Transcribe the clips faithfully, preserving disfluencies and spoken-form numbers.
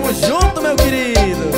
Tamo junto, meu querido.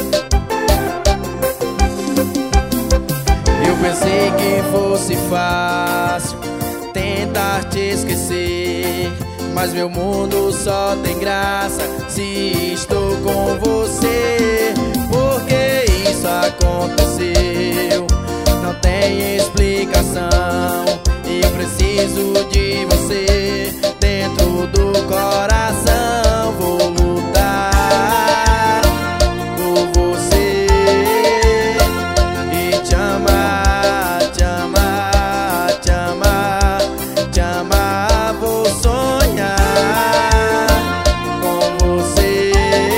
Eu pensei que fosse fácil tentar te esquecer, mas meu mundo só tem graça se estou com você. Porque isso aconteceu, não tem explicação. Eu preciso de você dentro do coração. Vou lutar por você e te amar, te amar, te amar, te amar. Vou sonhar com você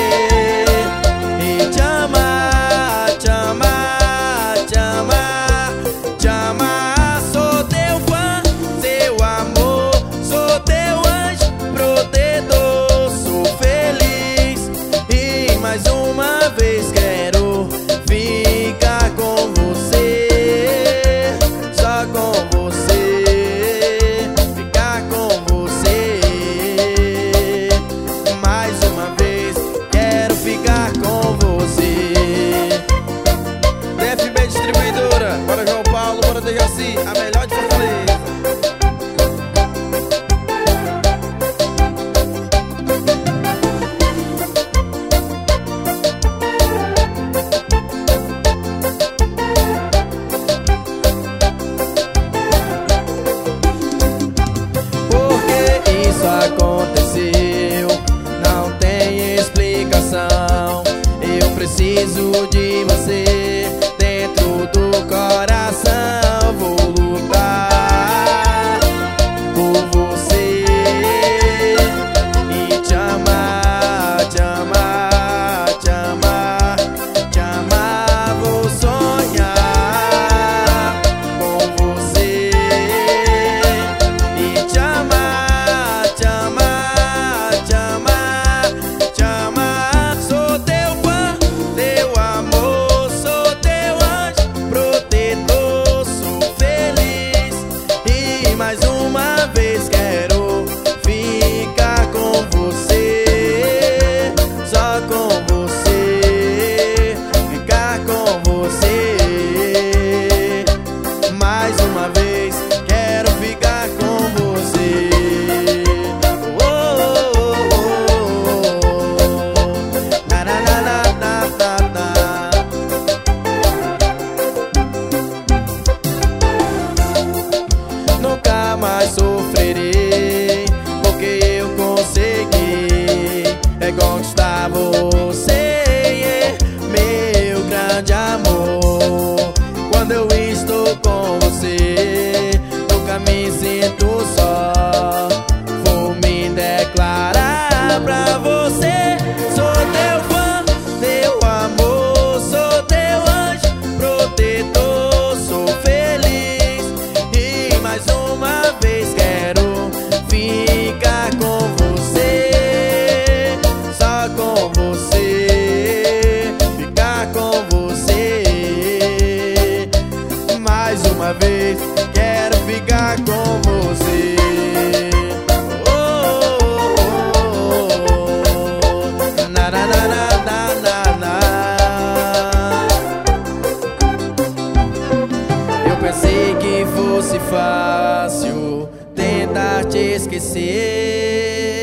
e te amar, te amar, te amar, te amar. Sou teu fã, seu amor, sou teu anjo protetor. Sou feliz e mais uma vez quero ficar com você, só com você, ficar com você. Mais uma vez quero ficar com você. D F B Distribuidora, bora João Paulo, bora Dejaci, a melhor de Fortaleza. Porque isso aconteceu, não tem explicação. Eu preciso de você dentro do coração. Vou lutar por você e te amar, te amar, te amar, te amar. Vou sonhar com você e te amar, te amar, te amar, te amar. Sou teu fã, teu amor, sou teu anjo protetor. Sou feliz e mais uma vez quero ficar com você, só com você, ficar com você. Mais uma vez quero ficar com você. Oh, oh, oh, oh. Na, na, na, na, na, na, na. Nunca mais sofrerei, porque eu consegui é conquistar você, meu grande amor. Quando eu estou com você, nunca me sinto só. Vou me declarar pra você. Sou teu fã, teu amor, sou teu anjo protetor. Sou feliz e mais uma vez quero ficar com você, só com você, ficar com você. Mais uma vez quero ficar com você. Oh, oh, oh, oh. Na, na, na, na, na, na, na. Eu pensei que fosse fácil tentar te esquecer,